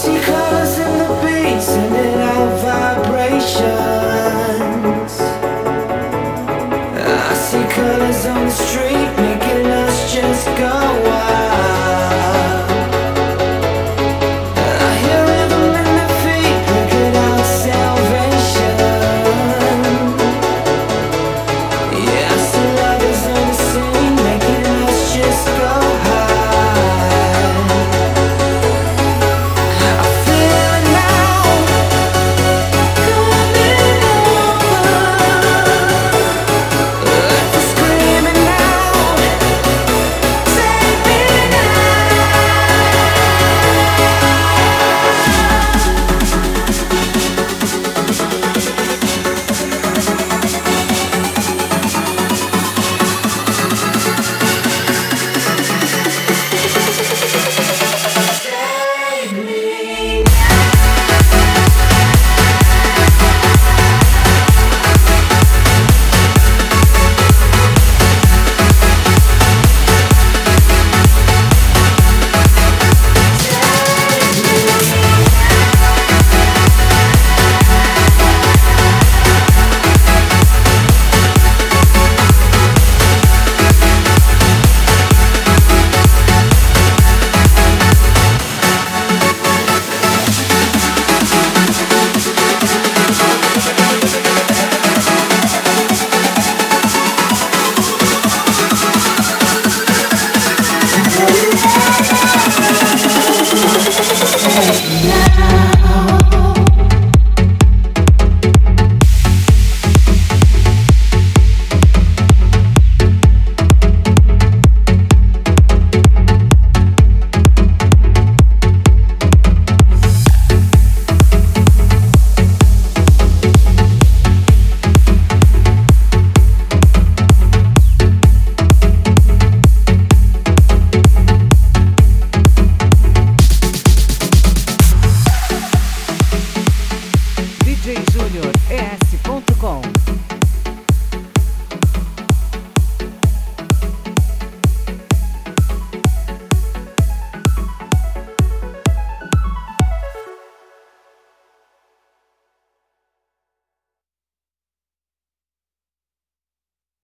see colors in the beats, sending out vibrations. I see colors on the street, making us just go wild. I hear rhythm in the feet, bringing out salvation. Yeah, I see lovers on the scene, making us just go high. I feel it now, coming over. Life is screaming out, take me djjuniores.com